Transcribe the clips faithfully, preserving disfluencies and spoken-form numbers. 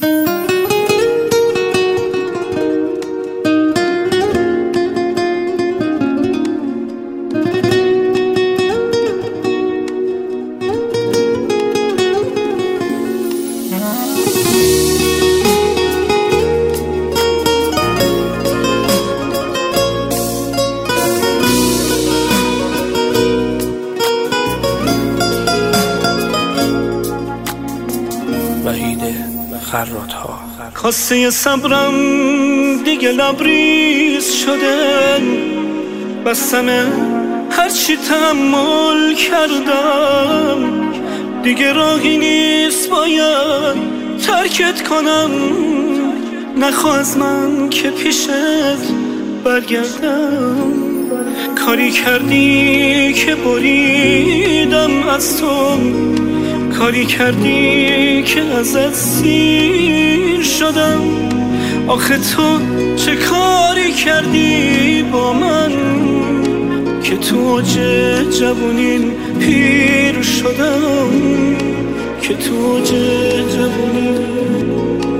خرات‌ها. کاسه صبرم دیگه لبریز شده، بستم هرچی تحمل کردم، دیگه راهی نیست باید ترکت کنم. نخواه از من که پیشت برگردم، کاری کردی که بریدم از تو، کاری کردی که ازت سیر شدم. آخه تو چه کاری کردی با من که تو اوج جوونیم پیر شدم، که تو اوج جوونیم.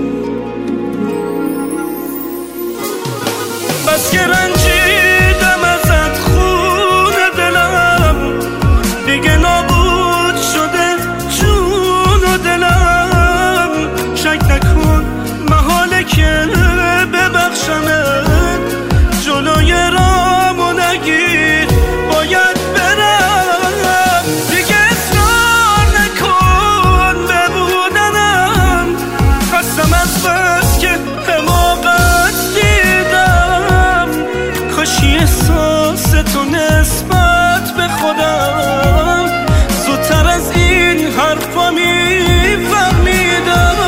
بس که رنجیدم ازت خون دلم، دیگه نابود شده جون و دلم. شک نکن محاله که ببخشمت، جلوی رامو نگیر باید برم. دیگه اصرار نکن ببودنم، خستم از بس که حماقت دیدم. کاشی احساس تو نسبت به خودم زودتر از این حرفا میفهمیدم.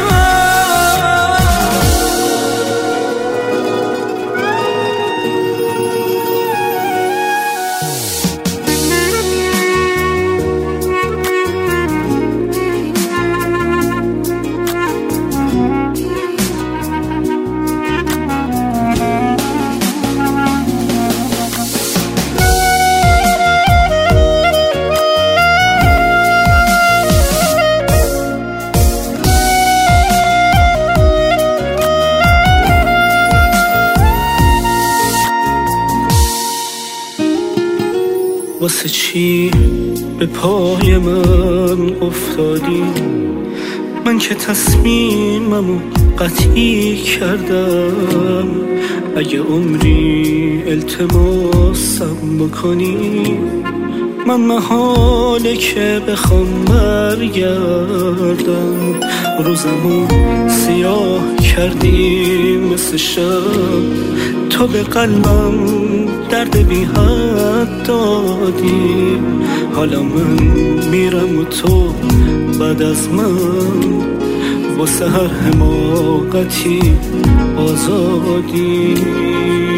واسه چی به پای من افتادی؟ من که تصمیممو قطعی کردم. اگه عمری التماسم بکنی، من محاله که بخوام برگردم. روزمو سیاه کردی مثل شب، تو به قلبم درد بی حد دادی. حالا من میرم و تو بعد از من واسه هر حماقتی آزادی.